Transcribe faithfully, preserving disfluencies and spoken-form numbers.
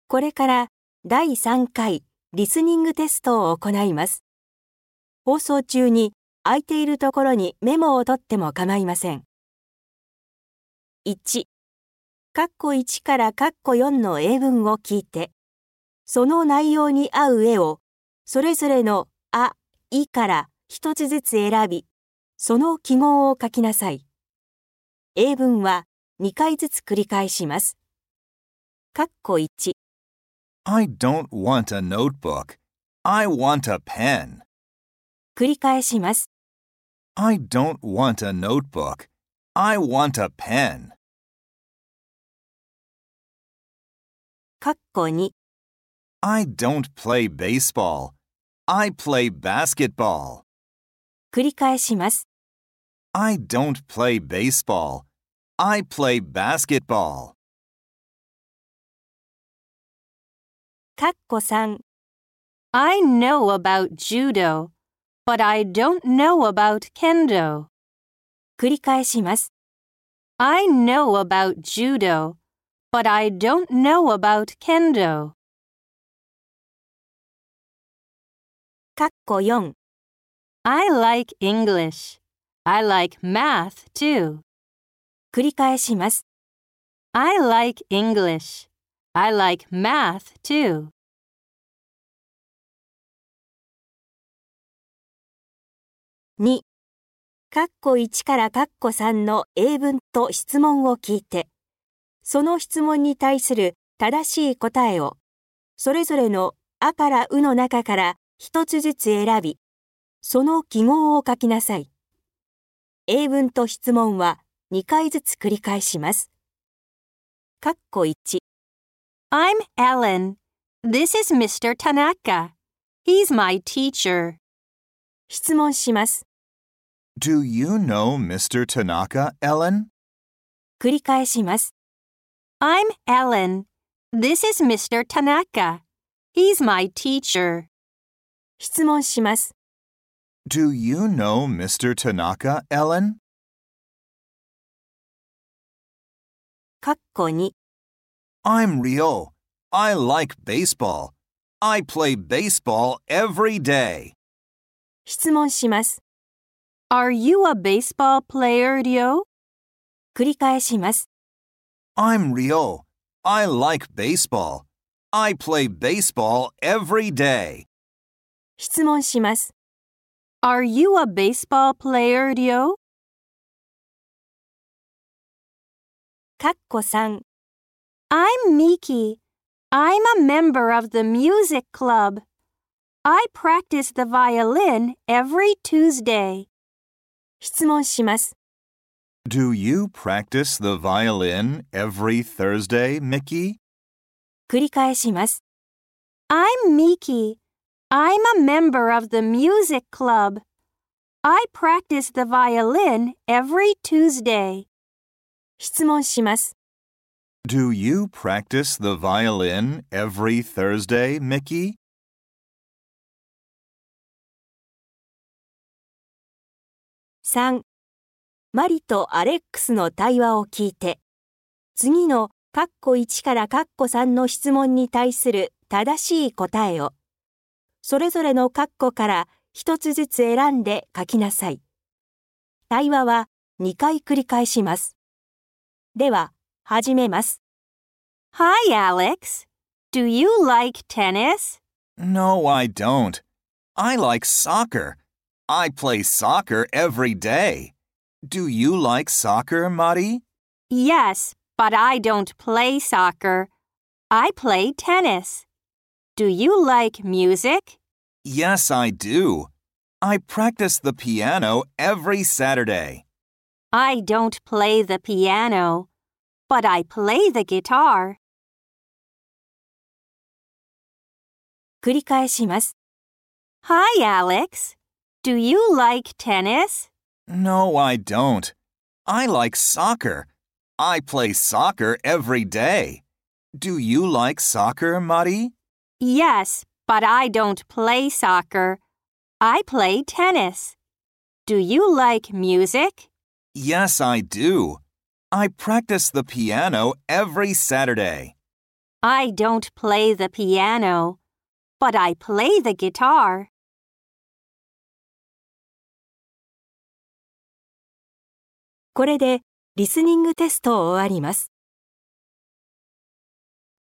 これからだいさんかいリスニングテストを行います。放送中に空いているところにメモを取っても構いません。いち、カッコいちからカッコよんの英文を聞いて、その内容に合う絵をそれぞれのあ、いから一つずつ選び、その記号を書きなさい。英文はにかいずつ繰り返します。カッコいち。 I don't want a notebook. I want a pen. 繰り返します。 I don't want a notebook. I want a pen. カッコに。 I don't play baseball. I play basketball. 繰り返します。 I don't play baseball. I play basketball. カッコさん。 I know about judo, but I don't know about kendo. 繰り返します。 I know about judo, but I don't know about kendo. カッコよん。 I like English. I like math too. 繰り返します。 I like English. I like math too. に、カッコいちからカッコさんの英文と質問を聞いて、その質問に対する正しい答えを、それぞれのあからうの中から一つずつ選び、その記号を書きなさい。英文と質問はにかいずつ繰り返します。カッコいち。 I'm Ellen. This is Mister Tanaka. He's my teacher. 質問します。 Do you know Mister Tanaka, Ellen? 繰り返します。 I'm Ellen. This is Mister Tanaka. He's my teacher. 質問します。 Do you know Mister Tanaka, Ellen? カッコに。 I'm Ryo. I like baseball. I play baseball every day. 質問します。 Are you a baseball player, Ryo? 繰り返します。 I'm Ryo. I like baseball. I play baseball every day. 質問します。 Are you a baseball player, Ryo? カッコさん。 I'm Miki. I'm a member of the music club. I practice the violin every Tuesday. 質問します。 Do you practice the violin every Thursday, Mickey? 繰り返します。 I'm Miki. I'm a member of the music club. I practice the violin every Tuesday. 質問します。 Do you practice the violin every Thursday, Mickey? さん、マリとアレックスの対話を聞いて、次のカッコいちからカッコさんの質問に対する正しい答えを、それぞれのカッコから一つずつ選んで書きなさい。対話はにかい繰り返します。では、始めます。 Hi, Alex. Do you like tennis? No, I don't. I like soccer. I play soccer every day. Do you like soccer, Mari? Yes, but I don't play soccer. I play tennis. Do you like music? Yes, I do. I practice the piano every Saturday. I don't play the piano, but I play the guitar. 繰り返します。 Hi, Alex. Do you like tennis? No, I don't. I like soccer. I play soccer every day. Do you like soccer, Mari? Yes, but I don't play soccer. I play tennis. Do you like music? Yes, I do. I practice the piano every Saturday. I don't play the piano, but I play the guitar. これでリスニングテストを終わります。